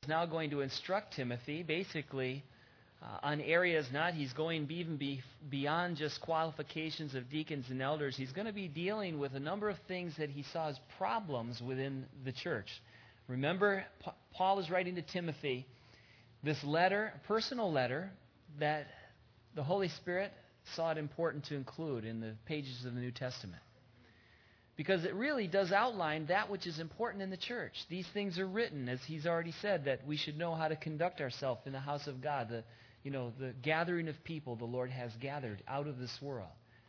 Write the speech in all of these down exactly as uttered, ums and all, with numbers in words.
is now going to instruct Timothy basically uh, on areas not, he's going even be beyond just qualifications of deacons and elders. He's going to be dealing with a number of things that he saw as problems within the church. Remember, Pa- Paul is writing to Timothy this letter, a personal letter, that the Holy Spirit saw it important to include in the pages of the New Testament. Because it really does outline that which is important in the church. These things are written, as he's already said, that we should know how to conduct ourselves in the house of God, the, you know, the gathering of people the Lord has gathered out of this world.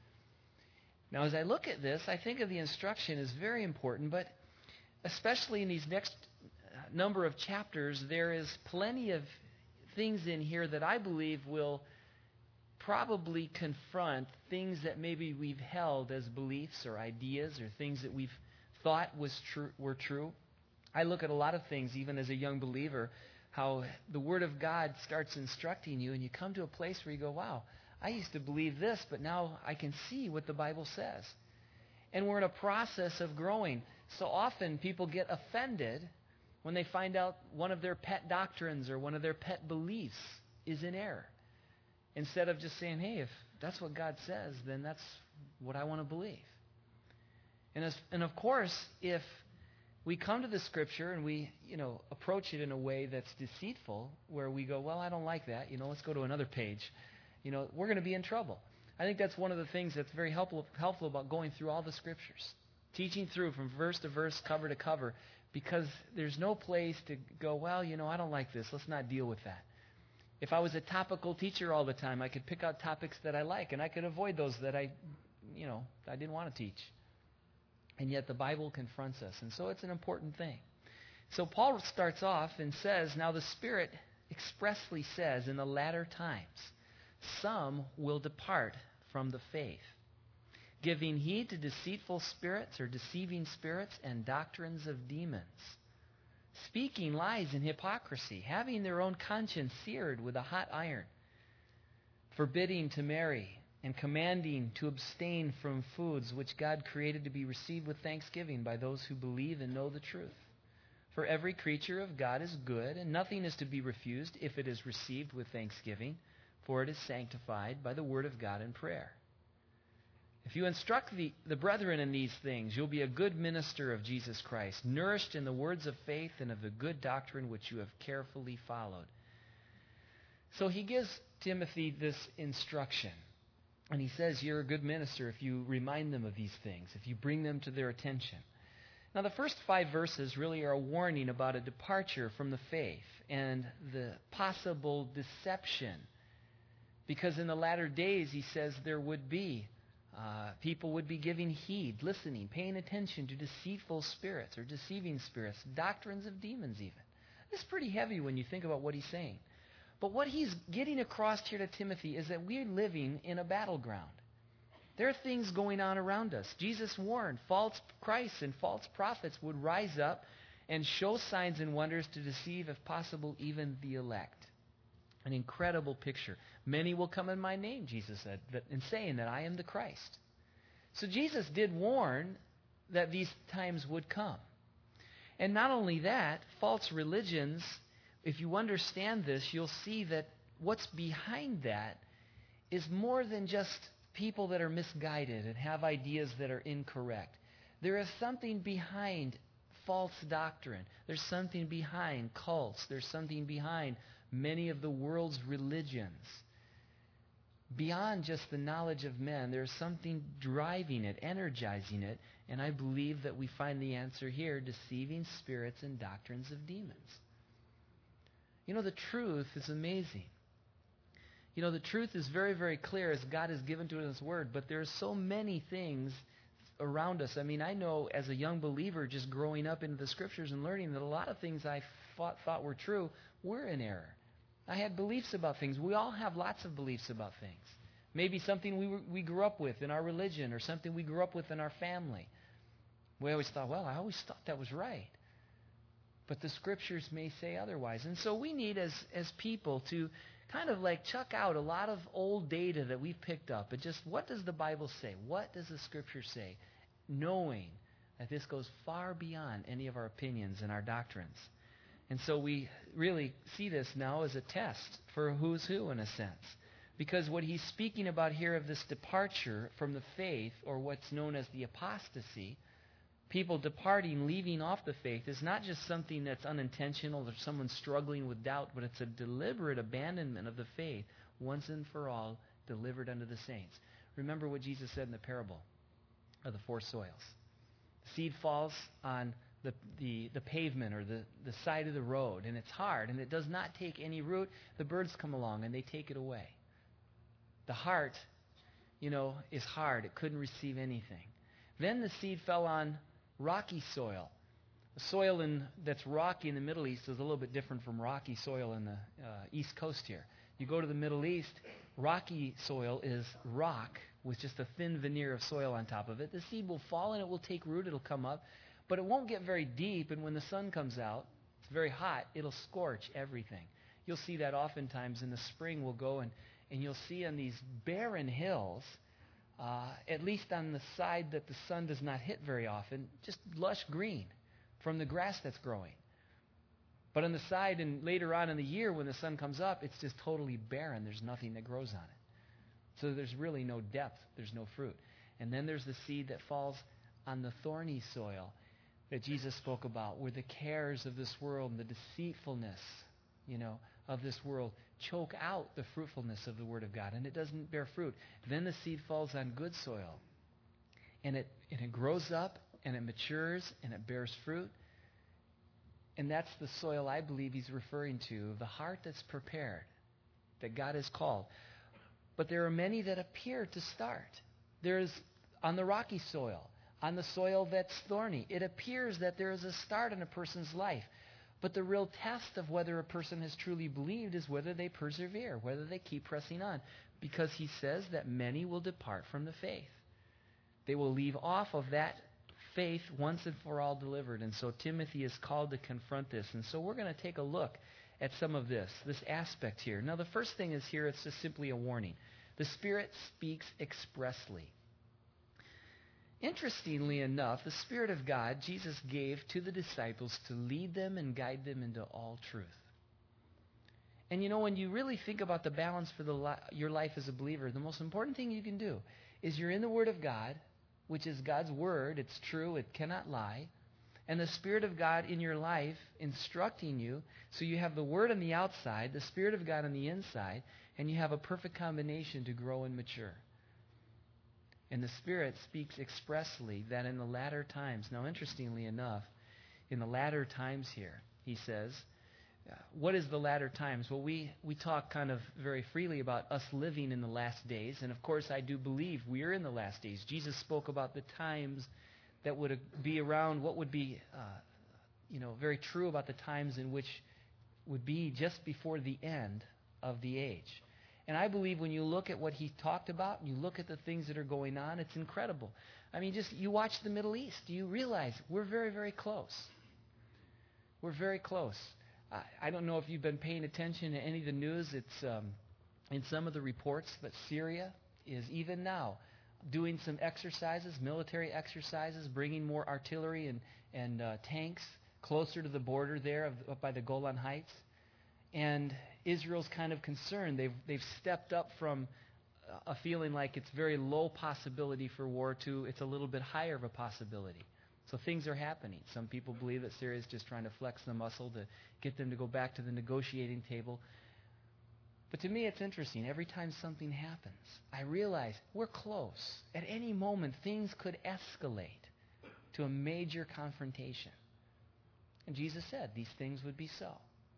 Now, as I look at this, I think of the instruction as very important, but especially in these next number of chapters, there is plenty of things in here that I believe will probably confront things that maybe we've held as beliefs or ideas or things that we've thought was true, were true. I look at a lot of things, even as a young believer, how the Word of God starts instructing you, and you come to a place where you go, wow, I used to believe this, but now I can see what the Bible says. And we're in a process of growing. So often people get offended when they find out one of their pet doctrines or one of their pet beliefs is in error. Instead of just saying, hey, if that's what God says, then that's what I want to believe. And, as, and of course, if we come to the Scripture and we, you know, approach it in a way that's deceitful, where we go, well, I don't like that, you know, let's go to another page, you know, we're going to be in trouble. I think that's one of the things that's very helpful, helpful about going through all the Scriptures, teaching through from verse to verse, cover to cover, because there's no place to go, well, you know, I don't like this, let's not deal with that. If I was a topical teacher all the time, I could pick out topics that I like, and I could avoid those that I, you know, I didn't want to teach. And yet the Bible confronts us, and so it's an important thing. So Paul starts off and says, now the Spirit expressly says in the latter times, some will depart from the faith, giving heed to deceitful spirits or deceiving spirits and doctrines of demons, speaking lies and hypocrisy, having their own conscience seared with a hot iron, forbidding to marry, and commanding to abstain from foods which God created to be received with thanksgiving by those who believe and know the truth. For every creature of God is good, and nothing is to be refused if it is received with thanksgiving, for it is sanctified by the word of God and prayer. If you instruct the, the brethren in these things, you'll be a good minister of Jesus Christ, nourished in the words of faith and of the good doctrine which you have carefully followed. So he gives Timothy this instruction. And he says you're a good minister if you remind them of these things, if you bring them to their attention. Now the first five verses really are a warning about a departure from the faith and the possible deception. Because in the latter days, he says there would be Uh, people would be giving heed, listening, paying attention to deceitful spirits or deceiving spirits, doctrines of demons even. This is pretty heavy when you think about what he's saying. But what he's getting across here to Timothy is that we're living in a battleground. There are things going on around us. Jesus warned false Christs and false prophets would rise up and show signs and wonders to deceive, if possible, even the elect. An incredible picture. Many will come in my name, Jesus said, that, in saying that I am the Christ. So Jesus did warn that these times would come. And not only that, false religions, if you understand this, you'll see that what's behind that is more than just people that are misguided and have ideas that are incorrect. There is something behind false doctrine. There's something behind cults. There's something behind many of the world's religions. Beyond just the knowledge of men, there's something driving it, energizing it, and I believe that we find the answer here, deceiving spirits and doctrines of demons. You know, the truth is amazing. You know, the truth is very, very clear as God has given to it in His Word, but there's so many things around us. I mean, I know as a young believer just growing up into the Scriptures and learning that a lot of things I thought, thought were true were in error. I had beliefs about things. We all have lots of beliefs about things. Maybe something we we grew up with in our religion or something we grew up with in our family. We always thought, well, I always thought that was right. But the Scriptures may say otherwise. And so we need as, as people to kind of like chuck out a lot of old data that we've picked up. But just what does the Bible say? What does the Scripture say? Knowing that this goes far beyond any of our opinions and our doctrines. And so we really see this now as a test for who's who in a sense. Because what he's speaking about here of this departure from the faith, or what's known as the apostasy, people departing, leaving off the faith, is not just something that's unintentional or someone struggling with doubt, but it's a deliberate abandonment of the faith once and for all, delivered unto the saints. Remember what Jesus said in the parable of the four soils. The seed falls on the, the, the pavement or the, the side of the road, and it's hard, and it does not take any root. The birds come along, and they take it away. The heart, you know, is hard. It couldn't receive anything. Then the seed fell on rocky soil. The soil in, that's rocky in the Middle East is a little bit different from rocky soil in the uh, East Coast here. You go to the Middle East, rocky soil is rock with just a thin veneer of soil on top of it. The seed will fall and it will take root. It'll come up. But it won't get very deep, and when the sun comes out, it's very hot, it'll scorch everything. You'll see that oftentimes in the spring. We'll go and, and you'll see on these barren hills, uh, at least on the side that the sun does not hit very often, just lush green from the grass that's growing. But on the side and later on in the year when the sun comes up, it's just totally barren. There's nothing that grows on it. So there's really no depth. There's no fruit. And then there's the seed that falls on the thorny soil that Jesus spoke about, where the cares of this world and the deceitfulness, you know, of this world choke out the fruitfulness of the Word of God, and it doesn't bear fruit. Then the seed falls on good soil, and it and it grows up, and it matures, and it bears fruit. And that's the soil I believe he's referring to, the heart that's prepared, that God has called. But there are many that appear to start. There's on the rocky soil, on the soil that's thorny. It appears that there is a start in a person's life. But the real test of whether a person has truly believed is whether they persevere, whether they keep pressing on. Because he says that many will depart from the faith. They will leave off of that faith once and for all delivered. And so Timothy is called to confront this. And so we're going to take a look at some of this, this aspect here. Now the first thing is here, it's just simply a warning. The Spirit speaks expressly. Interestingly enough, the Spirit of God, Jesus gave to the disciples to lead them and guide them into all truth. And you know, when you really think about the balance for the li- your life as a believer, the most important thing you can do is you're in the Word of God, which is God's Word. It's true. It cannot lie. And the Spirit of God in your life instructing you, so you have the Word on the outside, the Spirit of God on the inside, and you have a perfect combination to grow and mature. And the Spirit speaks expressly that in the latter times, now interestingly enough, in the latter times here, he says, uh, what is the latter times? Well, we, we talk kind of very freely about us living in the last days, and of course I do believe we are in the last days. Jesus spoke about the times that would be around, what would be, uh, you know, very true about the times in which would be just before the end of the age. And I believe when you look at what he talked about, and you look at the things that are going on, it's incredible. I mean, just you watch the Middle East, you realize we're very, very close. We're very close. I, I don't know if you've been paying attention to any of the news. It's um, in some of the reports that Syria is even now doing some exercises, military exercises, bringing more artillery and, and uh, tanks closer to the border there of, up by the Golan Heights. And Israel's kind of concerned. They've they've stepped up from a feeling like it's very low possibility for war to it's a little bit higher of a possibility. So things are happening. Some people believe that Syria is just trying to flex the muscle to get them to go back to the negotiating table. But to me, it's interesting. Every time something happens, I realize we're close. At any moment, things could escalate to a major confrontation. And Jesus said these things would be so.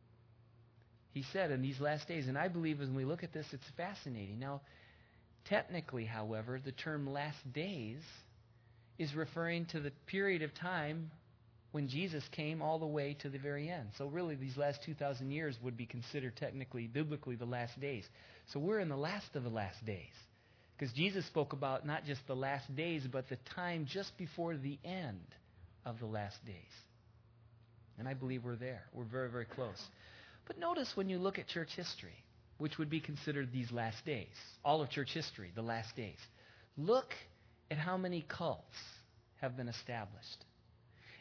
He said in these last days, and I believe when we look at this, it's fascinating. Now, technically, however, the term last days is referring to the period of time when Jesus came all the way to the very end. So really, these last two thousand years would be considered technically, biblically, the last days. So we're in the last of the last days. Because Jesus spoke about not just the last days, but the time just before the end of the last days. And I believe we're there. We're very, very close. But notice when you look at church history, which would be considered these last days, all of church history, the last days, look at how many cults have been established.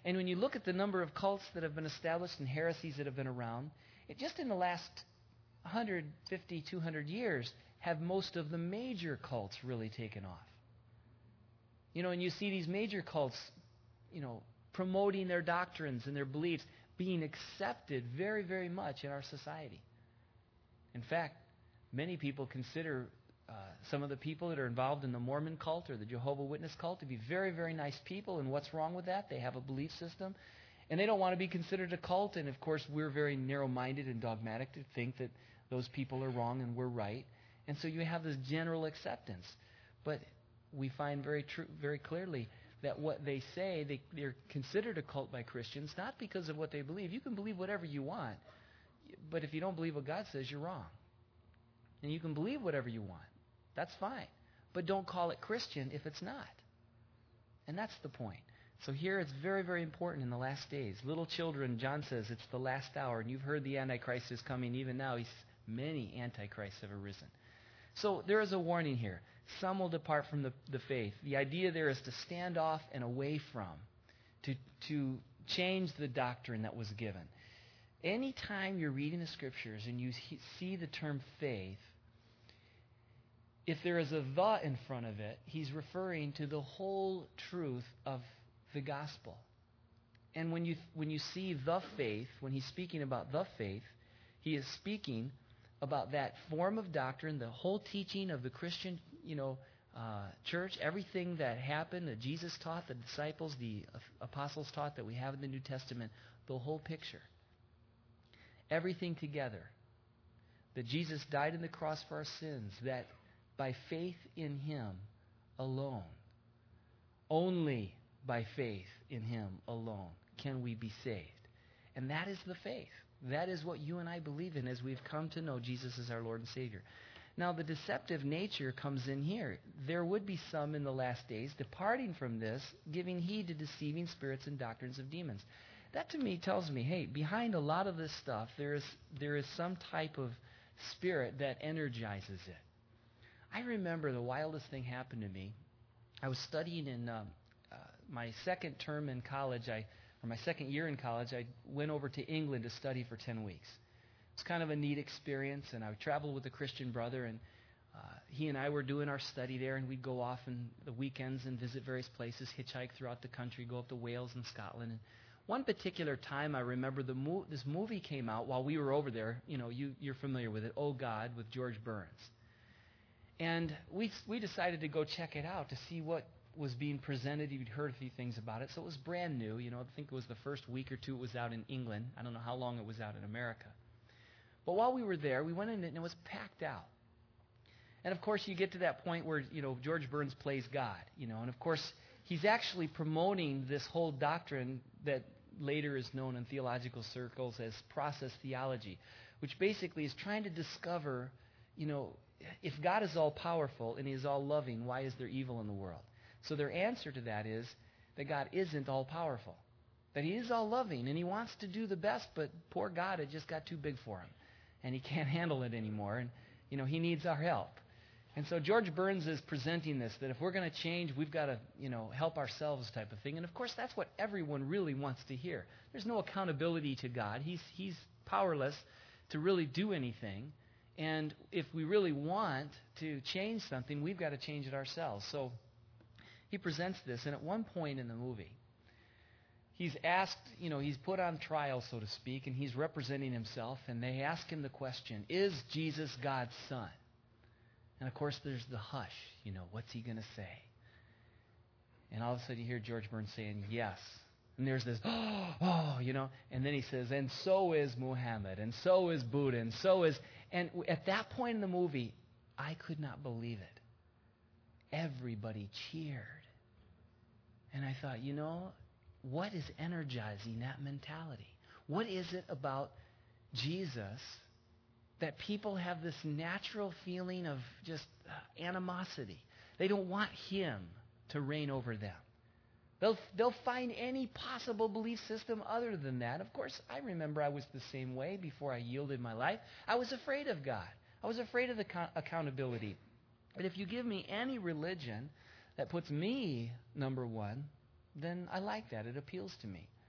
And when you look at the number of cults that have been established and heresies that have been around, it just in the last one hundred fifty, two hundred years have most of the major cults really taken off. You know, and you see these major cults, you know, promoting their doctrines and their beliefs being accepted very, very much in our society. In fact, many people consider uh, some of the people that are involved in the Mormon cult or the Jehovah's Witness cult to be very, very nice people. And what's wrong with that? They have a belief system. And they don't want to be considered a cult. And, of course, we're very narrow-minded and dogmatic to think that those people are wrong and we're right. And so you have this general acceptance. But we find very true, very clearly that what they say, they, they're considered a cult by Christians, not because of what they believe. You can believe whatever you want. But if you don't believe what God says, you're wrong. And you can believe whatever you want. That's fine. But don't call it Christian if it's not. And that's the point. So here it's very, very important in the last days. Little children, John says, it's the last hour. And you've heard the Antichrist is coming. Even now, he's, many Antichrists have arisen. So there is a warning here. Some will depart from the, the faith. The idea there is to stand off and away from, to, to change the doctrine that was given. Anytime you're reading the Scriptures and you he, see the term faith, if there is a the in front of it, he's referring to the whole truth of the gospel. And when you when you see the faith, when he's speaking about the faith, he is speaking about that form of doctrine, the whole teaching of the Christian, you know, uh, church, everything that happened, that Jesus taught, the disciples, the apostles taught, that we have in the New Testament, the whole picture. Everything together. That Jesus died on the cross for our sins, that by faith in Him alone, only by faith in Him alone can we be saved. And that is the faith. That is what you and I believe in as we've come to know Jesus as our Lord and Savior. Now, the deceptive nature comes in here. There would be some in the last days departing from this, giving heed to deceiving spirits and doctrines of demons. That to me tells me, hey, behind a lot of this stuff, there is there is some type of spirit that energizes it. I remember the wildest thing happened to me. I was studying in um, uh, my second term in college, I, or my second year in college. I went over to England to study for ten weeks. It was kind of a neat experience, and I traveled with a Christian brother, and uh, he and I were doing our study there, and we'd go off on the weekends and visit various places, hitchhike throughout the country, go up to Wales and Scotland. And one particular time I remember the mo- this movie came out while we were over there. You know, you, you're familiar with it, Oh God, with George Burns. And we we decided to go check it out to see what was being presented. You'd heard a few things about it. So it was brand new. You know, I think it was the first week or two it was out in England. I don't know how long it was out in America. But while we were there, we went in and it was packed out. And, of course, you get to that point where, you know, George Burns plays God, you know. And, of course, he's actually promoting this whole doctrine that later is known in theological circles as process theology, which basically is trying to discover, you know, if God is all-powerful and He is all-loving, why is there evil in the world? So their answer to that is that God isn't all-powerful, that He is all-loving, and He wants to do the best, but poor God, it just got too big for Him, and He can't handle it anymore, and, you know, He needs our help. And so George Burns is presenting this, that if we're going to change, we've got to, you know, help ourselves type of thing. And, of course, that's what everyone really wants to hear. There's no accountability to God. He's, he's powerless to really do anything. And if we really want to change something, we've got to change it ourselves. So he presents this, and at one point in the movie, he's asked, you know, he's put on trial, so to speak, and he's representing himself, and they ask him the question, is Jesus God's son? And, of course, there's the hush, you know, what's he going to say? And all of a sudden you hear George Burns saying, yes. And there's this, oh, oh, you know, and then he says, and so is Muhammad, and so is Buddha, and so is, and at that point in the movie, I could not believe it. Everybody cheered. And I thought, you know, what is energizing that mentality? What is it about Jesus that people have this natural feeling of just uh, animosity? They don't want Him to reign over them. They'll, they'll find any possible belief system other than that. Of course, I remember I was the same way before I yielded my life. I was afraid of God. I was afraid of the co- accountability. But if you give me any religion that puts me number one, then I like that. It appeals to me.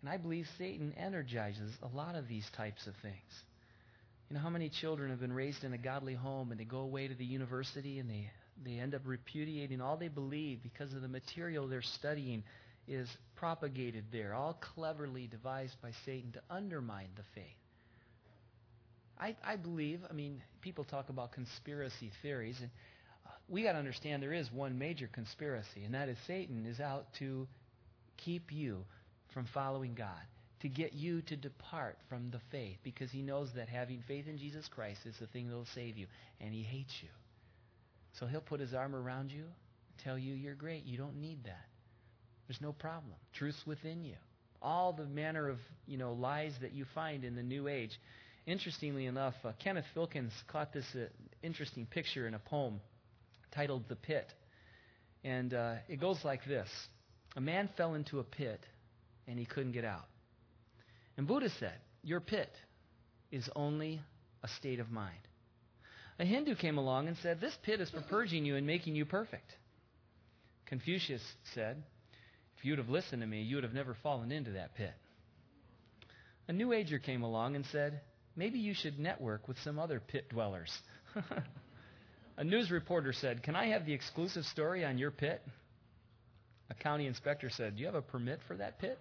And I believe Satan energizes a lot of these types of things. You know, how many children have been raised in a godly home and they go away to the university and they, they end up repudiating all they believe because of the material they're studying is propagated there, all cleverly devised by Satan to undermine the faith. I, I believe, I mean, people talk about conspiracy theories, and we got to understand there is one major conspiracy, and that is Satan is out to keep you from following God, to get you to depart from the faith, because he knows that having faith in Jesus Christ is the thing that will save you, and he hates you. So he'll put his arm around you, tell you you're great, you don't need that. There's no problem. Truth's within you. All the manner of, you know, lies that you find in the New Age. Interestingly enough, uh, Kenneth Wilkins caught this uh, interesting picture in a poem titled The Pit. And uh, it goes like this. A man fell into a pit and he couldn't get out. And Buddha said, your pit is only a state of mind. A Hindu came along and said, this pit is for purging you and making you perfect. Confucius said, if you'd have listened to me, you would have never fallen into that pit. A New Ager came along and said, maybe you should network with some other pit dwellers. A news reporter said, can I have the exclusive story on your pit? A county inspector said, do you have a permit for that pit?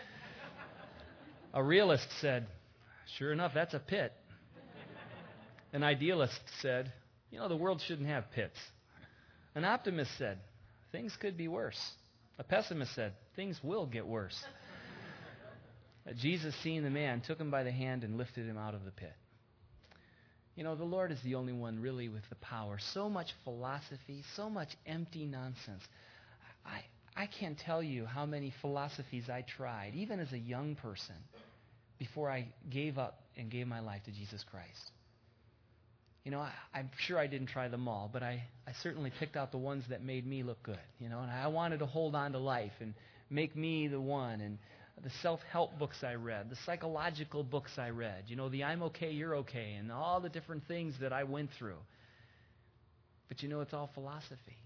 A realist said, sure enough, that's a pit. An idealist said, you know, the world shouldn't have pits. An optimist said, things could be worse. A pessimist said, things will get worse. Jesus, seeing the man, took him by the hand and lifted him out of the pit. You know, the Lord is the only one really with the power. So much philosophy, so much empty nonsense. I, I can't tell you how many philosophies I tried, even as a young person, before I gave up and gave my life to Jesus Christ. You know, I, I'm sure I didn't try them all, but I, I certainly picked out the ones that made me look good. You know, and I wanted to hold on to life and make me the one. And the self-help books I read, the psychological books I read, you know, the I'm okay, you're okay, and all the different things that I went through. But you know, it's all philosophy.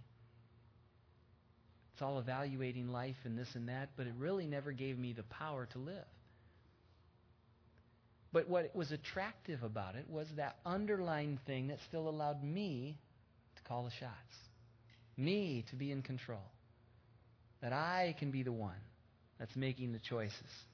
It's all evaluating life and this and that, but it really never gave me the power to live. But what was attractive about it was that underlying thing that still allowed me to call the shots, me to be in control, that I can be the one that's making the choices.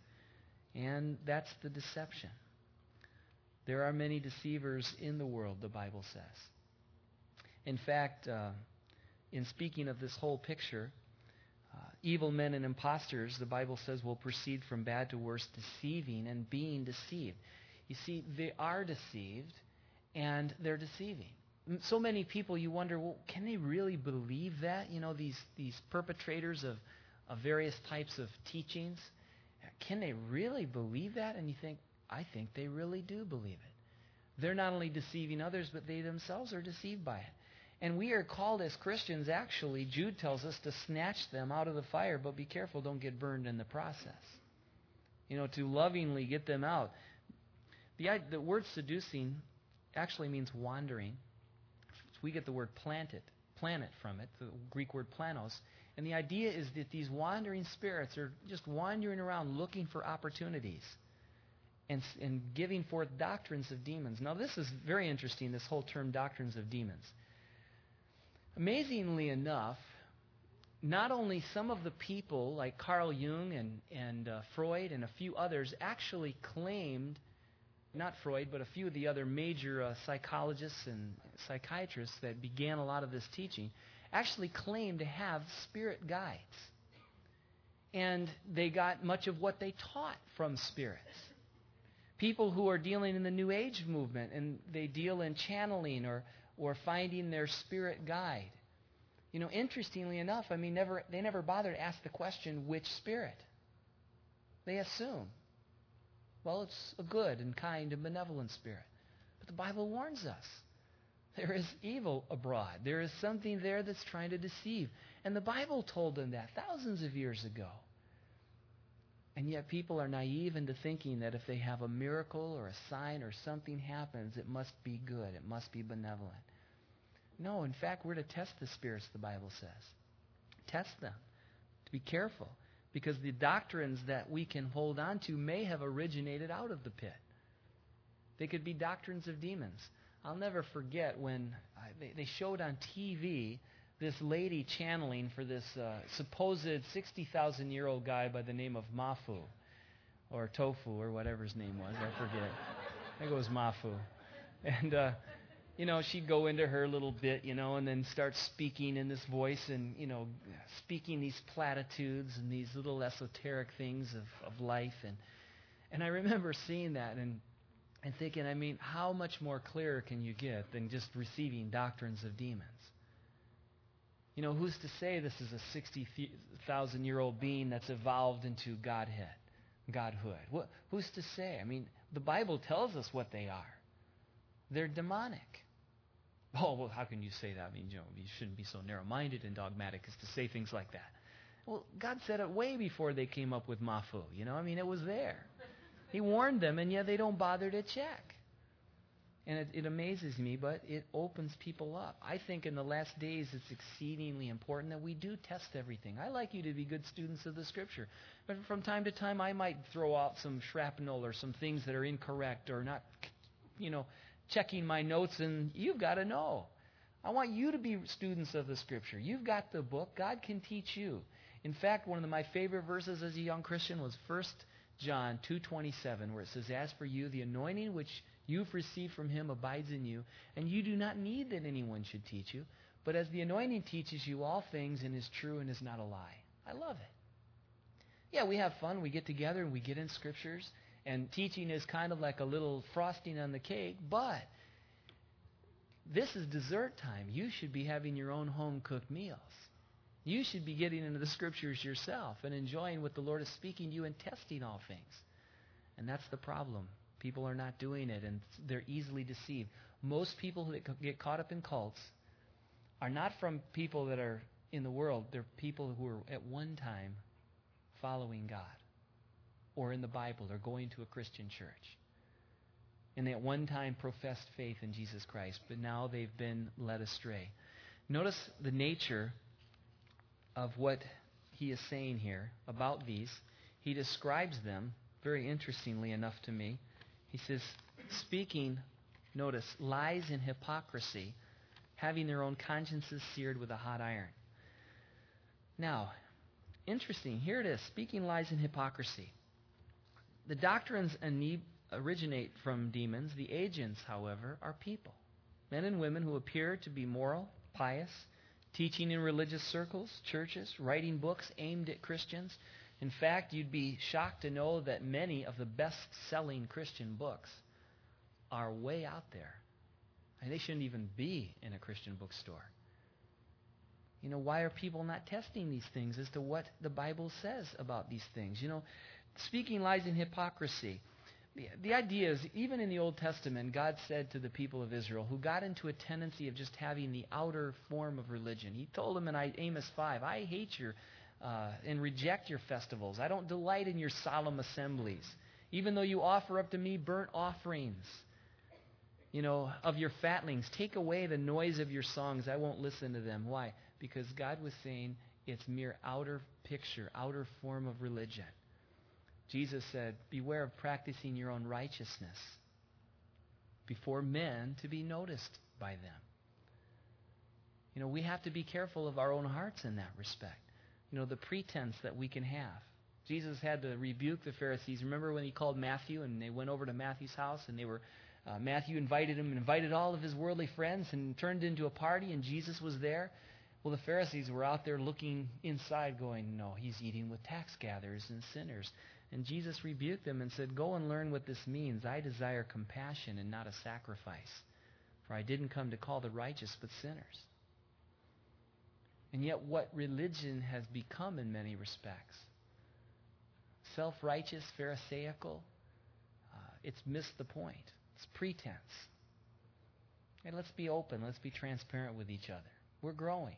And that's the deception. There are many deceivers in the world, the Bible says. In fact, uh, in speaking of this whole picture, uh, evil men and imposters, the Bible says, will proceed from bad to worse, deceiving and being deceived. You see, they are deceived, and they're deceiving. So many people, you wonder, well, can they really believe that? You know, these, these perpetrators of of various types of teachings. Can they really believe that? And you think, I think they really do believe it. They're not only deceiving others, but they themselves are deceived by it. And we are called as Christians, actually, Jude tells us to snatch them out of the fire, but be careful, don't get burned in the process. You know, to lovingly get them out. The, the word seducing actually means wandering. We get the word planted, planet from it, the Greek word planos. And the idea is that these wandering spirits are just wandering around looking for opportunities and, and giving forth doctrines of demons. Now, this is very interesting, this whole term, doctrines of demons. Amazingly enough, not only some of the people like Carl Jung and, and uh, Freud and a few others actually claimed, not Freud, but a few of the other major uh, psychologists and psychiatrists that began a lot of this teaching, actually claimed to have spirit guides. And they got much of what they taught from spirits. People who are dealing in the New Age movement, and they deal in channeling or, or finding their spirit guide. You know, interestingly enough, I mean, never they never bother to ask the question, which spirit? They assume, well, it's a good and kind and benevolent spirit. But the Bible warns us. There is evil abroad. There is something there that's trying to deceive. And the Bible told them that thousands of years ago. And yet people are naive into thinking that if they have a miracle or a sign or something happens, it must be good. It must be benevolent. No, in fact, we're to test the spirits, the Bible says. Test them. To be careful. Because the doctrines that we can hold on to may have originated out of the pit. They could be doctrines of demons. I'll never forget when I, they, they showed on T V this lady channeling for this uh, supposed sixty thousand year old guy by the name of Mafu, or Tofu, or whatever his name was. I forget. I think it was Mafu. And, uh, you know, she'd go into her little bit, you know, and then start speaking in this voice and, you know, speaking these platitudes and these little esoteric things of, of life. And, and I remember seeing that and And thinking, I mean, how much more clear can you get than just receiving doctrines of demons? You know, who's to say this is a sixty thousand year old being that's evolved into Godhead, Godhood? What, who's to say? I mean, the Bible tells us what they are. They're demonic. Oh, well, how can you say that? I mean, you know, you shouldn't be so narrow-minded and dogmatic as to say things like that. Well, God said it way before they came up with Mafu. You know, I mean, it was there. He warned them, and yet they don't bother to check. And it, it amazes me, but it opens people up. I think in the last days it's exceedingly important that we do test everything. I like you to be good students of the Scripture. But from time to time I might throw out some shrapnel or some things that are incorrect or not, you know, checking my notes, and you've got to know. I want you to be students of the Scripture. You've got the book. God can teach you. In fact, one of my favorite verses as a young Christian was First John two twenty-seven, where it says, "As for you, the anointing which you've received from him abides in you, and you do not need that anyone should teach you. But as the anointing teaches you all things and is true and is not a lie." I love it. Yeah, we have fun. We get together and we get in Scriptures, and teaching is kind of like a little frosting on the cake, but this is dessert time. You should be having your own home-cooked meals. You should be getting into the Scriptures yourself and enjoying what the Lord is speaking to you and testing all things. And that's the problem. People are not doing it, and they're easily deceived. Most people that get caught up in cults are not from people that are in the world. They're people who are at one time following God or in the Bible or going to a Christian church. And they at one time professed faith in Jesus Christ, but now they've been led astray. Notice the nature of what he is saying here about these. He describes them very interestingly enough to me. He says, speaking, notice, lies and hypocrisy, having their own consciences seared with a hot iron. Now, interesting, here it is, speaking lies and hypocrisy. The doctrines originate from demons. The agents, however, are people. Men and women who appear to be moral, pious, teaching in religious circles, churches, writing books aimed at Christians. In fact, you'd be shocked to know that many of the best-selling Christian books are way out there. And they shouldn't even be in a Christian bookstore. You know, why are people not testing these things as to what the Bible says about these things? You know, speaking lies in hypocrisy. The, the idea is, even in the Old Testament, God said to the people of Israel, who got into a tendency of just having the outer form of religion, He told them in Amos five, "I hate your uh, and reject your festivals. I don't delight in your solemn assemblies, even though you offer up to me burnt offerings, you know, of your fatlings. Take away the noise of your songs. I won't listen to them." Why? Because God was saying it's mere outer picture, outer form of religion. Jesus said, beware of practicing your own righteousness before men to be noticed by them. You know, we have to be careful of our own hearts in that respect. You know, the pretense that we can have. Jesus had to rebuke the Pharisees. Remember when He called Matthew and they went over to Matthew's house and they were, uh, Matthew invited him and invited all of his worldly friends and turned into a party and Jesus was there? Well, the Pharisees were out there looking inside going, no, he's eating with tax gatherers and sinners. And Jesus rebuked them and said, go and learn what this means. I desire compassion and not a sacrifice. For I didn't come to call the righteous but sinners. And yet what religion has become in many respects, self-righteous, pharisaical, uh, it's missed the point. It's pretense. And let's be open. Let's be transparent with each other. We're growing.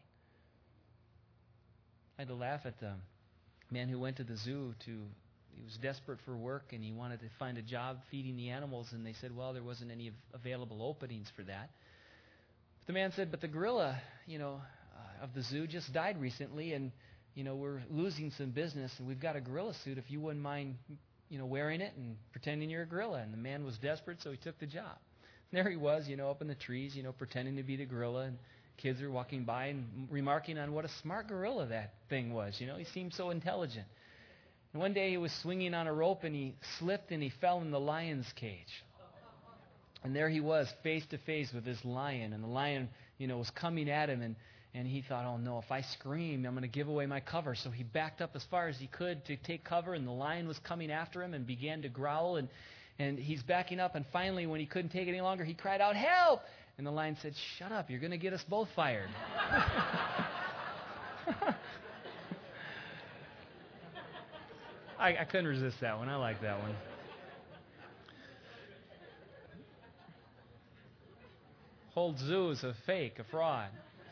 I had to laugh at the man who went to the zoo to... He was desperate for work and he wanted to find a job feeding the animals, and they said, well, there wasn't any available openings for that. But the man said, but the gorilla, you know, uh, of the zoo just died recently, and you know, we're losing some business, and we've got a gorilla suit. If you wouldn't mind, you know, wearing it and pretending you're a gorilla." And the man was desperate, so he took the job. And there he was, you know, up in the trees, you know, pretending to be the gorilla, and kids are walking by and remarking on what a smart gorilla that thing was. You know, he seemed so intelligent. And one day he was swinging on a rope, and he slipped and he fell in the lion's cage. And there he was, face to face with this lion, and the lion, you know, was coming at him, and And he thought, "Oh no, if I scream, I'm going to give away my cover." So he backed up as far as he could to take cover, and the lion was coming after him and began to growl. And, and he's backing up, and finally, when he couldn't take it any longer, he cried out, "Help!" And the lion said, "Shut up, you're going to get us both fired." I, I couldn't resist that one. I like that one. Whole zoo is a fake, a fraud.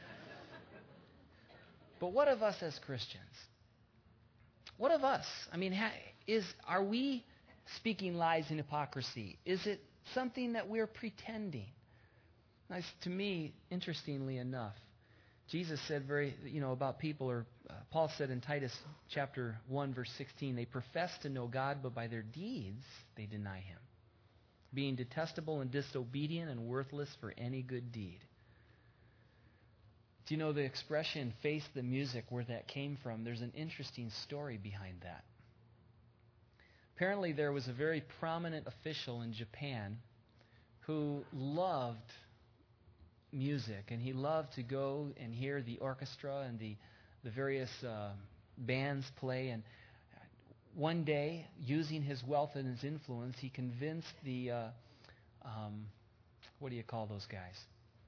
But what of us as Christians? What of us? I mean, ha- is are we speaking lies and hypocrisy? Is it something that we're pretending? Now, to me, interestingly enough, Jesus said very, you know, about people, or uh, Paul said in Titus chapter one, verse sixteen, "They profess to know God, but by their deeds they deny Him, being detestable and disobedient and worthless for any good deed." Do you know the expression, "face the music," where that came from? There's an interesting story behind that. Apparently there was a very prominent official in Japan who loved music, and he loved to go and hear the orchestra and the, the various uh, bands play. And one day, using his wealth and his influence, he convinced the, uh, um, what do you call those guys?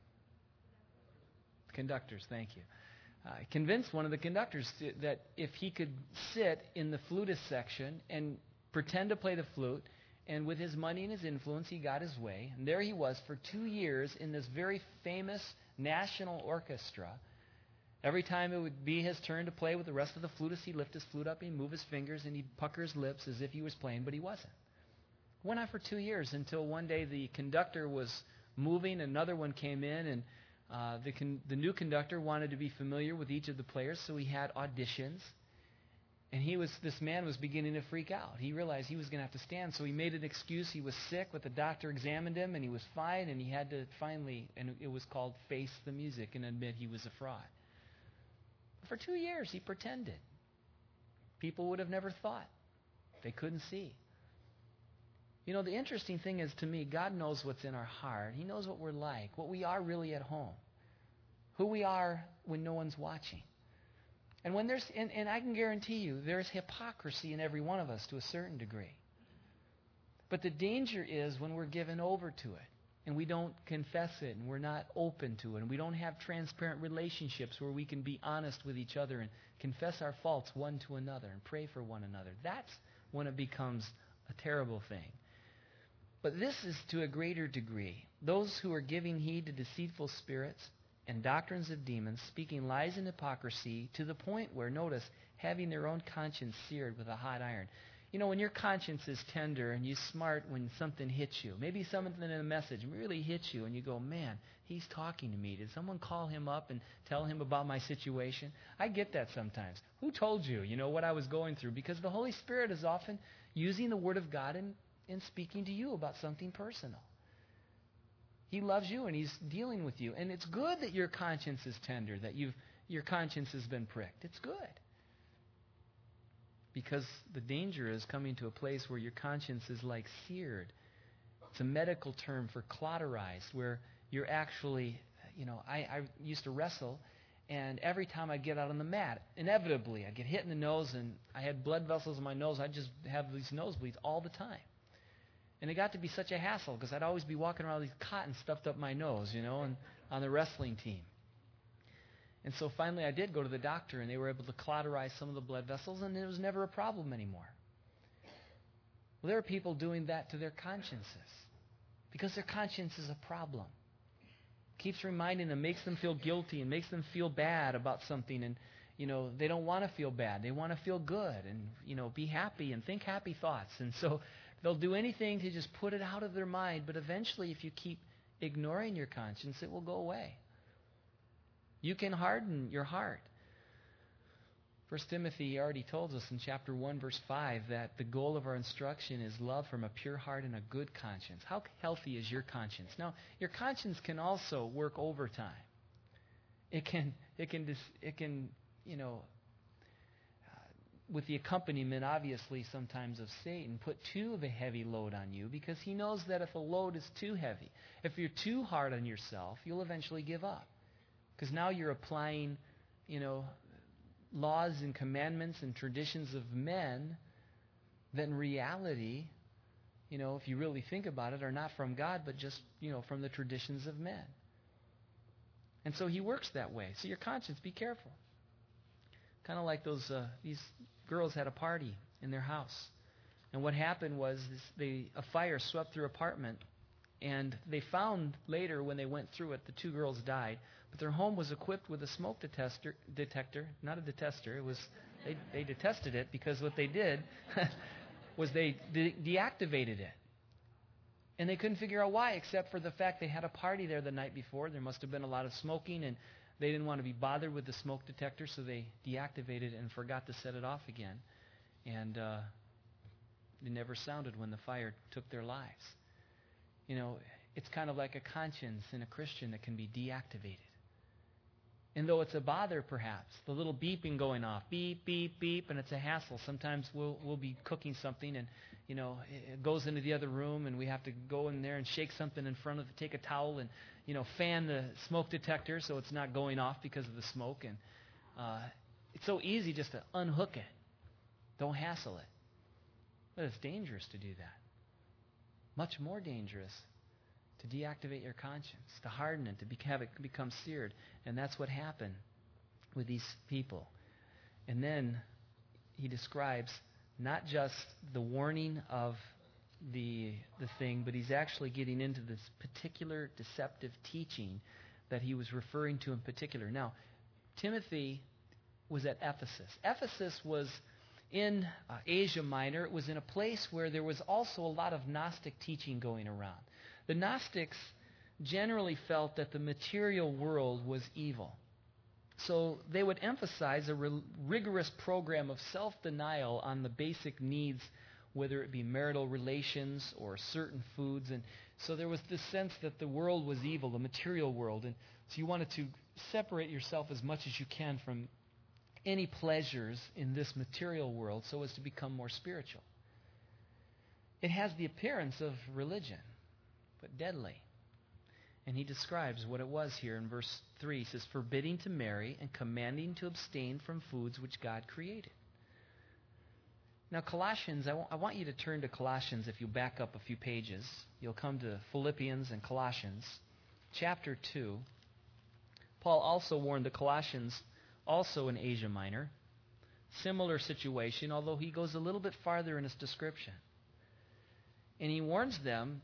Conductors, thank you. Uh, convinced one of the conductors to, that if he could sit in the flutist section and pretend to play the flute, and with his money and his influence, he got his way. And there he was for two years in this very famous national orchestra. Every time it would be his turn to play with the rest of the flutists, he'd lift his flute up, he'd move his fingers, and he'd pucker his lips as if he was playing, but he wasn't. Went on for two years until one day the conductor was moving, another one came in, and Uh, the, con- the new conductor wanted to be familiar with each of the players, so he had auditions. And he was this man was beginning to freak out. He realized he was going to have to stand, so he made an excuse. He was sick, but the doctor examined him, and he was fine, and he had to finally, and it was called face the music, and admit he was a fraud. For two years, he pretended. People would have never thought. They couldn't see. You know, the interesting thing is, to me, God knows what's in our heart. He knows what we're like, what we are really at home, who we are when no one's watching. And when there's, and, and I can guarantee you, there's hypocrisy in every one of us to a certain degree. But the danger is when we're given over to it, and we don't confess it, and we're not open to it, and we don't have transparent relationships where we can be honest with each other and confess our faults one to another and pray for one another. That's when it becomes a terrible thing. But this is to a greater degree. Those who are giving heed to deceitful spirits and doctrines of demons, speaking lies and hypocrisy to the point where, notice, having their own conscience seared with a hot iron. You know, when your conscience is tender and you smart when something hits you, maybe something in a message really hits you and you go, "Man, he's talking to me. Did someone call him up and tell him about my situation?" I get that sometimes. Who told you, you know, what I was going through? Because the Holy Spirit is often using the Word of God and in speaking to you about something personal. He loves you and He's dealing with you. And it's good that your conscience is tender, that you've your conscience has been pricked. It's good. Because the danger is coming to a place where your conscience is like seared. It's a medical term for cauterized, where you're actually, you know, I, I used to wrestle, and every time I get out on the mat, inevitably I get hit in the nose, and I had blood vessels in my nose. I just have these nosebleeds all the time. And it got to be such a hassle because I'd always be walking around with these cotton stuffed up my nose, you know, and on the wrestling team. And so finally I did go to the doctor, and they were able to cauterize some of the blood vessels, and it was never a problem anymore. Well, there are people doing that to their consciences because their conscience is a problem. Keeps reminding them, makes them feel guilty and makes them feel bad about something, and you know, they don't want to feel bad. They want to feel good and, you know, be happy and think happy thoughts. And so they'll do anything to just put it out of their mind, but eventually if you keep ignoring your conscience, it will go away. You can harden your heart. First Timothy already told us in chapter one, verse five, that the goal of our instruction is love from a pure heart and a good conscience. How healthy is your conscience? Now, your conscience can also work overtime. It can, it can, it can, you know, uh, with the accompaniment, obviously, sometimes of Satan, put too of a heavy load on you, because he knows that if a load is too heavy, if you're too hard on yourself, you'll eventually give up. Because now you're applying, you know, laws and commandments and traditions of men that in reality, you know, if you really think about it, are not from God, but just, you know, from the traditions of men. And so he works that way. So your conscience, be careful. Kind of like those, uh, these girls had a party in their house. And what happened was this, they, a fire swept through apartment. And they found later when they went through it, the two girls died. But their home was equipped with a smoke detector, detector not a detester. It was they, they detested it because what they did was they de- deactivated it. And they couldn't figure out why, except for the fact they had a party there the night before. There must have been a lot of smoking, and they didn't want to be bothered with the smoke detector, so they deactivated it and forgot to set it off again. And uh, it never sounded when the fire took their lives. You know, it's kind of like a conscience in a Christian that can be deactivated. And though it's a bother, perhaps, the little beeping going off, beep, beep, beep, and it's a hassle. Sometimes we'll we'll be cooking something, and you know it goes into the other room, and we have to go in there and shake something in front of, take a towel, and you know fan the smoke detector so it's not going off because of the smoke. And uh, it's so easy just to unhook it. Don't hassle it. But it's dangerous to do that. Much more dangerous to deactivate your conscience, to harden it, to be, have it become seared. And that's what happened with these people. And then he describes not just the warning of the, the thing, but he's actually getting into this particular deceptive teaching that he was referring to in particular. Now, Timothy was at Ephesus. Ephesus was in uh, Asia Minor. It was in a place where there was also a lot of Gnostic teaching going around. The Gnostics generally felt that the material world was evil. So they would emphasize a re- rigorous program of self-denial on the basic needs, whether it be marital relations or certain foods. And so there was this sense that the world was evil, the material world. And so you wanted to separate yourself as much as you can from any pleasures in this material world so as to become more spiritual. It has the appearance of religion, but deadly. And he describes what it was here in verse three. He says, forbidding to marry and commanding to abstain from foods which God created. Now Colossians, I, w- I want you to turn to Colossians. If you back up a few pages, you'll come to Philippians and Colossians. Chapter two. Paul also warned the Colossians, also in Asia Minor. Similar situation, although he goes a little bit farther in his description. And he warns them,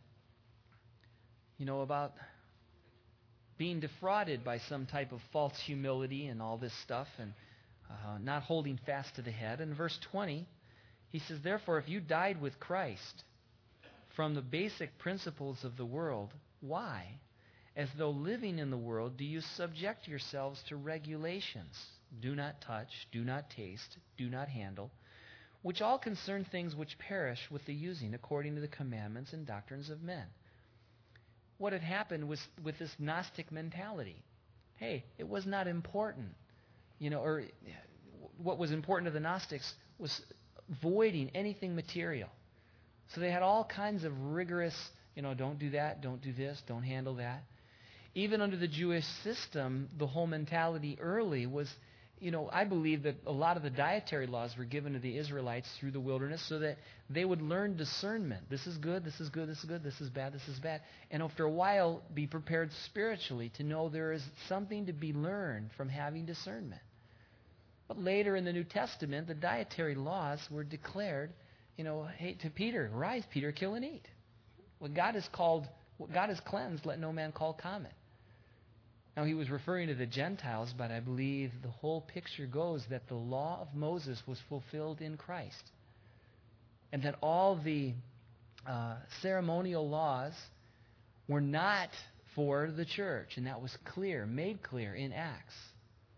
you know, about being defrauded by some type of false humility and all this stuff, and uh, not holding fast to the head. In verse twenty, he says, therefore, if you died with Christ from the basic principles of the world, why, as though living in the world, do you subject yourselves to regulations? Do not touch, do not taste, do not handle, which all concern things which perish with the using according to the commandments and doctrines of men. What had happened was with this Gnostic mentality. Hey, it was not important. You know, or what was important to the Gnostics was avoiding anything material. So they had all kinds of rigorous, you know, don't do that, don't do this, don't handle that. Even under the Jewish system, the whole mentality early was, you know, I believe that a lot of the dietary laws were given to the Israelites through the wilderness so that they would learn discernment. This is good, this is good, this is good, this is bad, this is bad. And after a while, be prepared spiritually to know there is something to be learned from having discernment. But later in the New Testament, the dietary laws were declared, you know, hey, to Peter, rise, Peter, kill and eat. What God has called, what God has cleansed, let no man call common. Now, he was referring to the Gentiles, but I believe the whole picture goes that the law of Moses was fulfilled in Christ. And that all the uh, ceremonial laws were not for the church. And that was clear, made clear in Acts.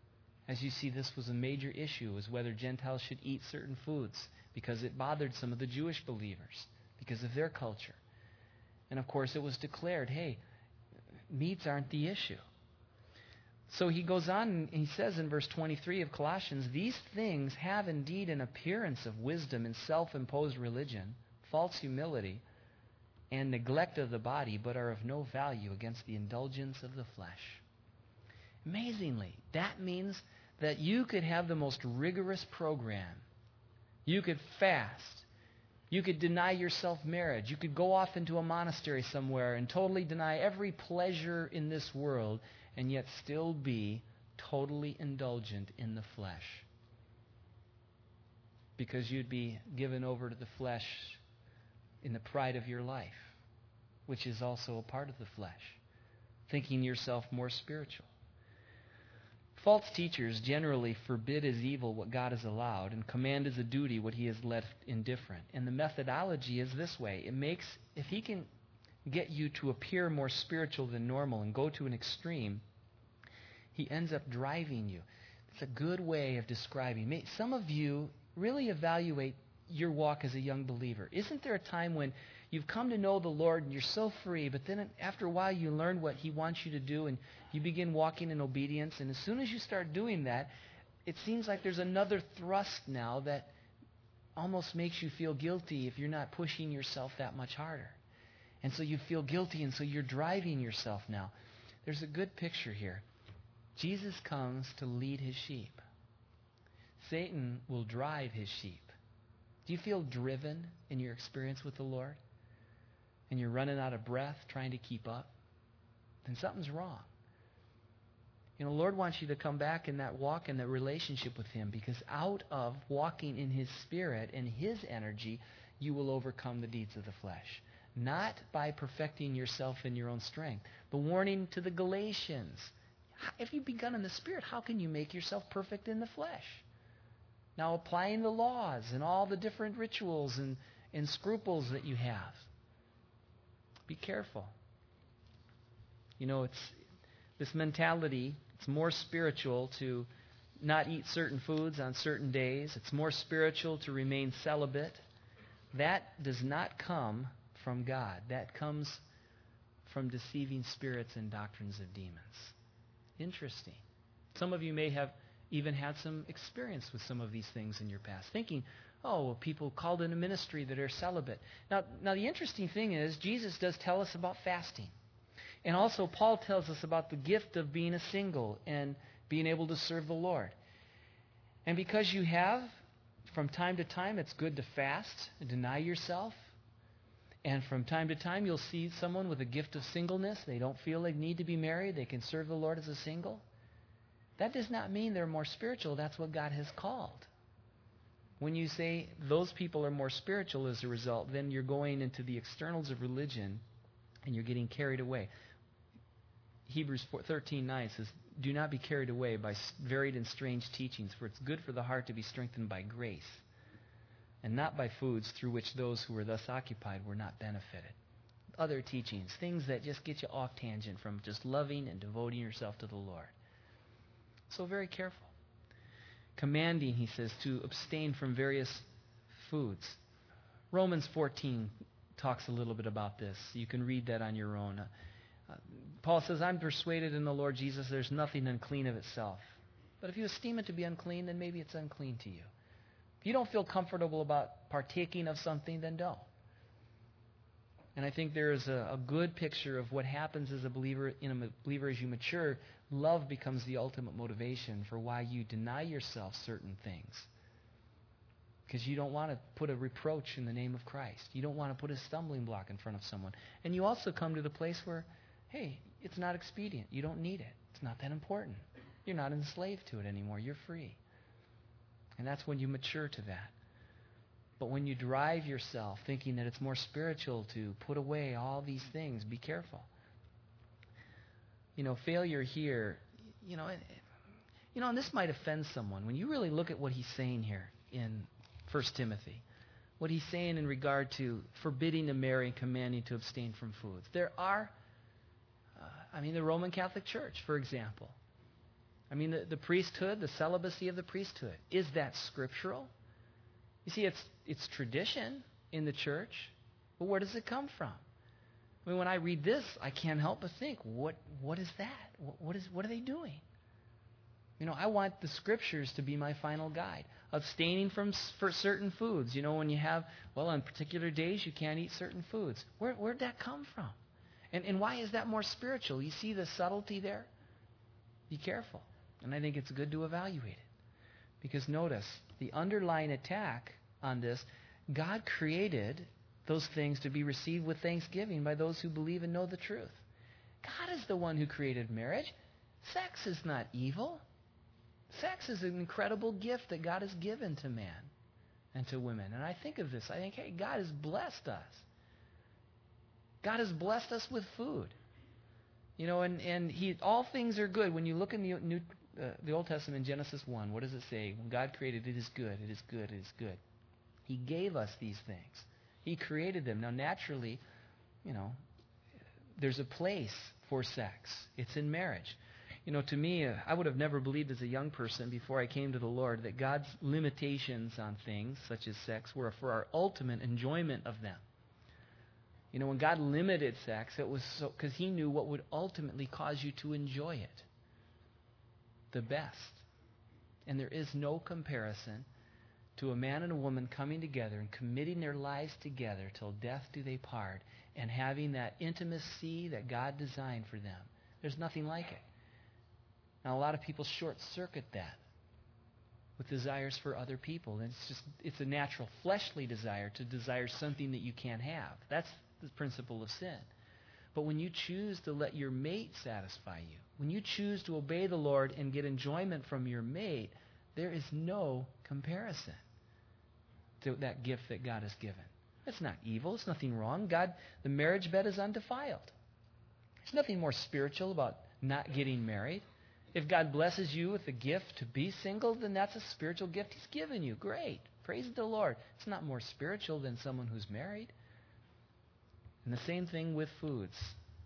As you see, this was a major issue, was whether Gentiles should eat certain foods, because it bothered some of the Jewish believers because of their culture. And of course, it was declared, hey, meats aren't the issue. So he goes on and he says in verse twenty-three of Colossians, these things have indeed an appearance of wisdom and self-imposed religion, false humility, and neglect of the body, but are of no value against the indulgence of the flesh. Amazingly, that means that you could have the most rigorous program. You could fast. You could deny yourself marriage. You could go off into a monastery somewhere and totally deny every pleasure in this world, and yet still be totally indulgent in the flesh. Because you'd be given over to the flesh in the pride of your life, which is also a part of the flesh, thinking yourself more spiritual. False teachers generally forbid as evil what God has allowed and command as a duty what he has left indifferent. And the methodology is this way. It makes, if he can get you to appear more spiritual than normal and go to an extreme, he ends up driving you. It's a good way of describing. Some of you really evaluate your walk as a young believer. Isn't there a time when you've come to know the Lord and you're so free, but then after a while you learn what he wants you to do and you begin walking in obedience, and as soon as you start doing that, it seems like there's another thrust now that almost makes you feel guilty if you're not pushing yourself that much harder. And so you feel guilty, and so you're driving yourself now. There's a good picture here. Jesus comes to lead his sheep. Satan will drive his sheep. Do you feel driven in your experience with the Lord? And you're running out of breath trying to keep up? Then something's wrong. You know, the Lord wants you to come back in that walk and that relationship with him, because out of walking in his Spirit and his energy, you will overcome the deeds of the flesh. Not by perfecting yourself in your own strength. The warning to the Galatians, if you've begun in the Spirit, how can you make yourself perfect in the flesh? Now applying the laws and all the different rituals and, and scruples that you have. Be careful. You know, it's this mentality, it's more spiritual to not eat certain foods on certain days. It's more spiritual to remain celibate. That does not come from God. That comes from deceiving spirits and doctrines of demons. Interesting. Some of you may have even had some experience with some of these things in your past, thinking, oh, well, people called in a ministry that are celibate. Now, now the interesting thing is, Jesus does tell us about fasting. And also, Paul tells us about the gift of being a single and being able to serve the Lord. And because you have, from time to time, it's good to fast and deny yourself. And from time to time, you'll see someone with a gift of singleness. They don't feel they need to be married. They can serve the Lord as a single. That does not mean they're more spiritual. That's what God has called. When you say those people are more spiritual as a result, then you're going into the externals of religion and you're getting carried away. Hebrews thirteen nine says, do not be carried away by varied and strange teachings, for it's good for the heart to be strengthened by grace, and not by foods through which those who were thus occupied were not benefited. Other teachings, things that just get you off tangent from just loving and devoting yourself to the Lord. So very careful. Commanding, he says, to abstain from various foods. Romans fourteen talks a little bit about this. You can read that on your own. Uh, Paul says, I'm persuaded in the Lord Jesus there's nothing unclean of itself. But if you esteem it to be unclean, then maybe it's unclean to you. If you don't feel comfortable about partaking of something, then don't. And I think there is a, a good picture of what happens as a believer, in a believer as you mature. Love becomes the ultimate motivation for why you deny yourself certain things. Because you don't want to put a reproach in the name of Christ. You don't want to put a stumbling block in front of someone. And you also come to the place where, hey, it's not expedient. You don't need it. It's not that important. You're not enslaved to it anymore. You're free. And that's when you mature to that. But when you drive yourself thinking that it's more spiritual to put away all these things, be careful. You know, failure here, you know, you know, and this might offend someone. When you really look at what he's saying here in First Timothy, what he's saying in regard to forbidding to marry and commanding to abstain from foods. There are, uh, I mean, the Roman Catholic Church, for example, I mean, the, the priesthood, the celibacy of the priesthood, is that scriptural? You see, it's it's tradition in the church, but where does it come from? I mean, when I read this, I can't help but think, what what is that? What, what is what are they doing? You know, I want the scriptures to be my final guide. Abstaining from for certain foods. You know, when you have, well, on particular days you can't eat certain foods. Where where'd that come from? And and why is that more spiritual? You see the subtlety there? Be careful. And I think it's good to evaluate it. Because notice, the underlying attack on this, God created those things to be received with thanksgiving by those who believe and know the truth. God is the one who created marriage. Sex is not evil. Sex is an incredible gift that God has given to man and to women. And I think of this. I think, hey, God has blessed us. God has blessed us with food. You know, and, and he all things are good. When you look in the New, uh, the Old Testament, Genesis one, what does it say? When God created, it is good, it is good, it is good. He gave us these things. He created them. Now, naturally, you know, there's a place for sex. It's in marriage. You know, to me, uh, I would have never believed as a young person before I came to the Lord that God's limitations on things, such as sex, were for our ultimate enjoyment of them. You know, when God limited sex, it was so because he knew what would ultimately cause you to enjoy it the best. And there is no comparison to a man and a woman coming together and committing their lives together till death do they part and having that intimacy that God designed for them. There's nothing like it. Now, a lot of people short-circuit that with desires for other people. And it's just, it's a natural fleshly desire to desire something that you can't have. That's the principle of sin. But when you choose to let your mate satisfy you, when you choose to obey the Lord and get enjoyment from your mate, there is no comparison to that gift that God has given. It's not evil. It's nothing wrong. God, the marriage bed is undefiled. There's nothing more spiritual about not getting married. If God blesses you with the gift to be single, then that's a spiritual gift He's given you. Great. Praise the Lord. It's not more spiritual than someone who's married. And the same thing with foods.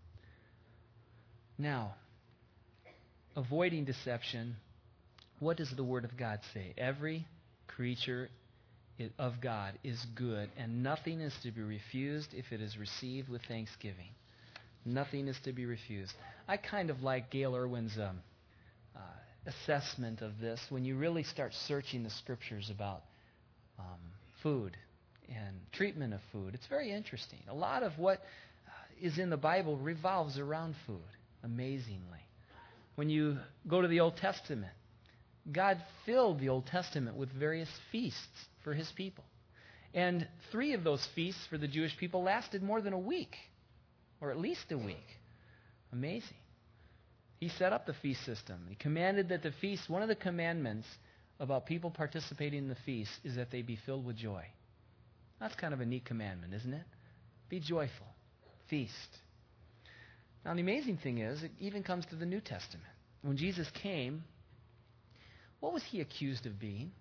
Now, avoiding deception, what does the Word of God say? Every creature of God is good, and nothing is to be refused if it is received with thanksgiving. Nothing is to be refused. I kind of like Gail Irwin's um, uh, assessment of this when you really start searching the Scriptures about um, food and treatment of food. It's very interesting. A lot of what uh, is in the Bible revolves around food, amazingly. When you go to the Old Testament, God filled the Old Testament with various feasts for His people. And three of those feasts for the Jewish people lasted more than a week, or at least a week. Amazing. He set up the feast system. He commanded that the feast, one of the commandments about people participating in the feast is that they be filled with joy. That's kind of a neat commandment, isn't it? Be joyful. Feast. Now, the amazing thing is, it even comes to the New Testament. When Jesus came, what was He accused of being?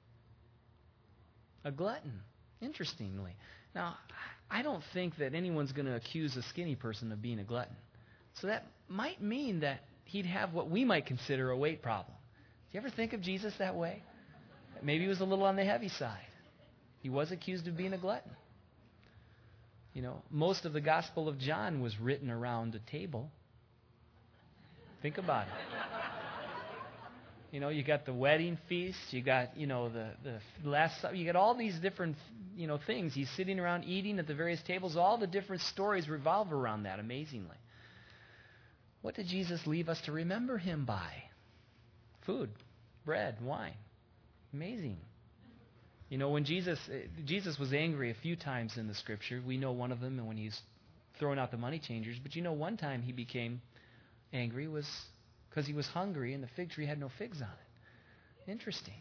A glutton, interestingly. Now, I don't think that anyone's going to accuse a skinny person of being a glutton. So that might mean that he'd have what we might consider a weight problem. Do you ever think of Jesus that way? Maybe he was a little on the heavy side. He was accused of being a glutton. You know, most of the Gospel of John was written around a table. Think about it. You know, you got the wedding feast, you got, you know, the, the last, you got all these different, you know, things. He's sitting around eating at the various tables. All the different stories revolve around that, amazingly. What did Jesus leave us to remember Him by? Food, bread, wine. Amazing. You know, when Jesus, Jesus was angry a few times in the Scripture. We know one of them, and when He's throwing out the money changers. But you know, one time He became angry was because He was hungry and the fig tree had no figs on it. Interesting.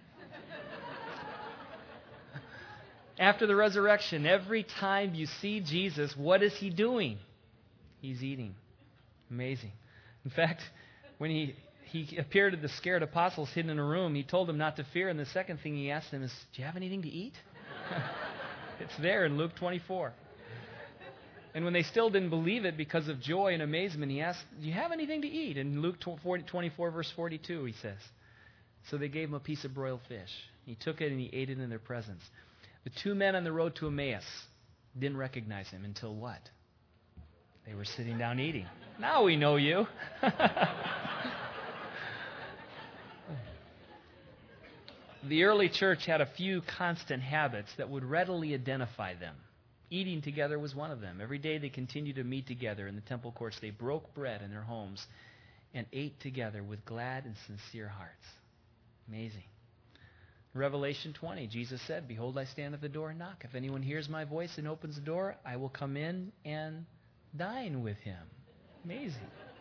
After the resurrection, every time you see Jesus, what is He doing? He's eating. Amazing. In fact, when he, he appeared to the scared apostles hidden in a room, He told them not to fear, and the second thing He asked them is, do you have anything to eat? It's there in Luke twenty-four. And when they still didn't believe it because of joy and amazement, he asked, do you have anything to eat? In Luke twenty-four, verse forty-two, he says. So they gave him a piece of broiled fish. He took it and he ate it in their presence. The two men on the road to Emmaus didn't recognize him until what? They were sitting down eating. Now we know you. The early church had a few constant habits that would readily identify them. Eating together was one of them. Every day they continued to meet together in the temple courts. They broke bread in their homes and ate together with glad and sincere hearts. Amazing. Revelation twenty, Jesus said, behold, I stand at the door and knock. If anyone hears my voice and opens the door, I will come in and dine with him. Amazing.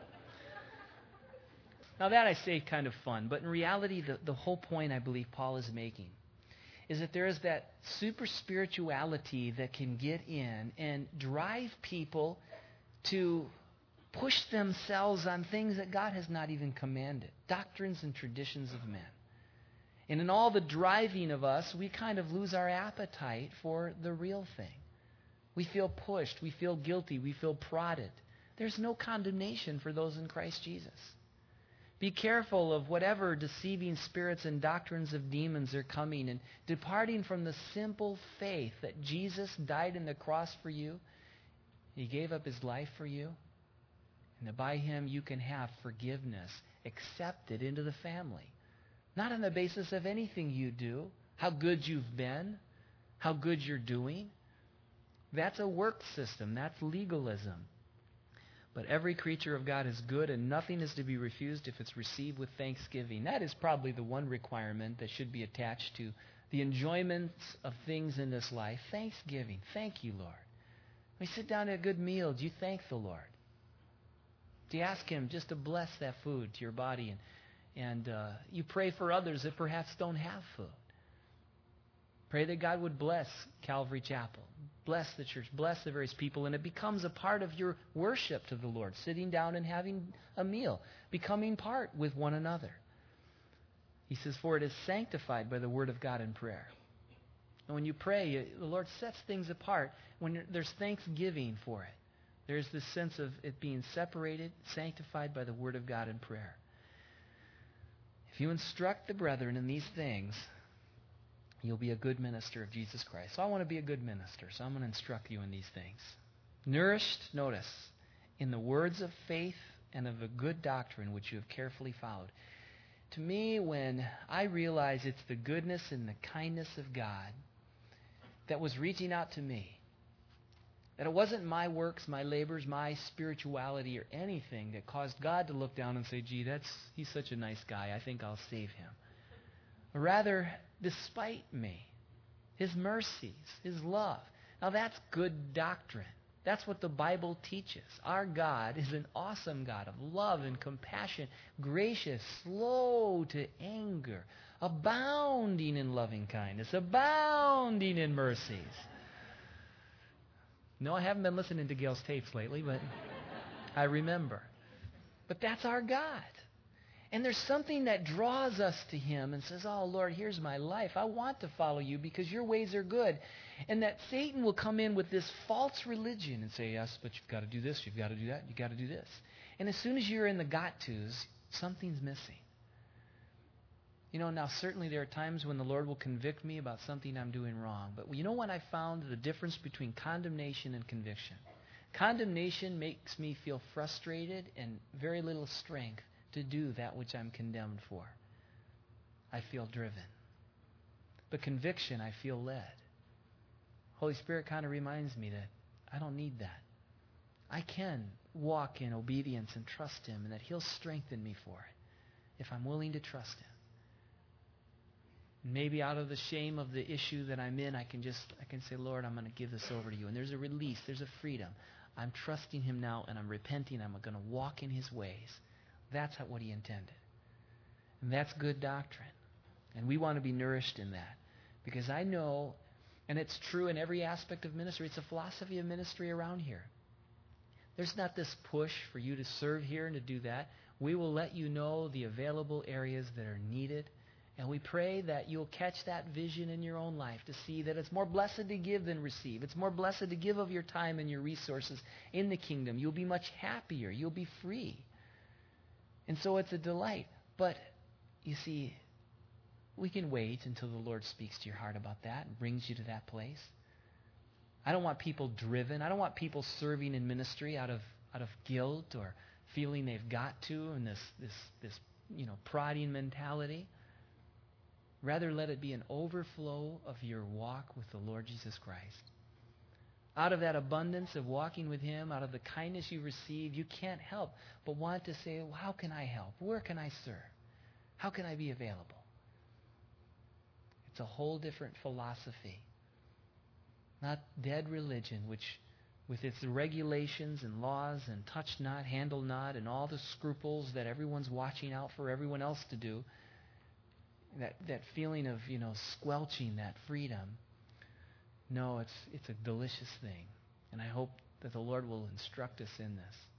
Now that I say kind of fun, but in reality, the, the whole point I believe Paul is making is that there is that super spirituality that can get in and drive people to push themselves on things that God has not even commanded, doctrines and traditions of men. And in all the driving of us, we kind of lose our appetite for the real thing. We feel pushed. We feel guilty. We feel prodded. There's no condemnation for those in Christ Jesus. Be careful of whatever deceiving spirits and doctrines of demons are coming and departing from the simple faith that Jesus died on the cross for you. He gave up his life for you. And that by him you can have forgiveness accepted into the family. Not on the basis of anything you do, how good you've been, how good you're doing. That's a work system. That's legalism. But every creature of God is good, and nothing is to be refused if it's received with thanksgiving. That is probably the one requirement that should be attached to the enjoyments of things in this life. Thanksgiving. Thank you, Lord. When you sit down at a good meal, do you thank the Lord? Do you ask him just to bless that food to your body? And, and uh, you pray for others that perhaps don't have food. Pray that God would bless Calvary Chapel, bless the church, bless the various people, and it becomes a part of your worship to the Lord, sitting down and having a meal, becoming part with one another. He says, for it is sanctified by the word of God in prayer. And when you pray, you, the Lord sets things apart. When there's thanksgiving for it, there's this sense of it being separated, sanctified by the word of God in prayer. If you instruct the brethren in these things, you'll be a good minister of Jesus Christ. So I want to be a good minister, so I'm going to instruct you in these things. Nourished, notice, in the words of faith and of a good doctrine which you have carefully followed. To me, when I realize it's the goodness and the kindness of God that was reaching out to me, that it wasn't my works, my labors, my spirituality, or anything that caused God to look down and say, gee, that's he's such a nice guy, I think I'll save him. Or rather, despite me, his mercies, his love. Now that's good doctrine. That's what the Bible teaches. Our God is an awesome God of love and compassion, gracious, slow to anger, abounding in loving kindness, abounding in mercies. No, I haven't been listening to Gail's tapes lately, but I remember. But that's our God. And there's something that draws us to him and says, oh, Lord, here's my life. I want to follow you because your ways are good. And that Satan will come in with this false religion and say, yes, but you've got to do this, you've got to do that, you've got to do this. And as soon as you're in the got-tos, something's missing. You know, now certainly there are times when the Lord will convict me about something I'm doing wrong. But you know when I found the difference between condemnation and conviction? Condemnation makes me feel frustrated and very little strength to do that which I'm condemned for. I feel driven. But conviction, I feel led. Holy Spirit kind of reminds me that I don't need that. I can walk in obedience and trust him, and that he'll strengthen me for it if I'm willing to trust him. Maybe out of the shame of the issue that I'm in, I can just I can say, Lord, I'm going to give this over to you. And there's a release, there's a freedom. I'm trusting him now, and I'm repenting. I'm going to walk in his ways. That's what he intended. And that's good doctrine. And we want to be nourished in that. Because I know, and it's true in every aspect of ministry, it's a philosophy of ministry around here. There's not this push for you to serve here and to do that. We will let you know the available areas that are needed, And we pray that you'll catch that vision in your own life to see that it's more blessed to give than receive. It's more blessed to give of your time and your resources in the kingdom. You'll be much happier. You'll be free. And so it's a delight. But, you see, we can wait until the Lord speaks to your heart about that and brings you to that place. I don't want people driven. I don't want people serving in ministry out of out of guilt or feeling they've got to and this this this you know prodding mentality. Rather, let it be an overflow of your walk with the Lord Jesus Christ. Out of that abundance of walking with Him, out of the kindness you receive, you can't help but want to say, well, how can I help? Where can I serve? How can I be available? It's a whole different philosophy. Not dead religion, which with its regulations and laws and touch not, handle not, and all the scruples that everyone's watching out for everyone else to do, that, that feeling of, you know, squelching that freedom. No, it's it's a delicious thing. And I hope that the Lord will instruct us in this.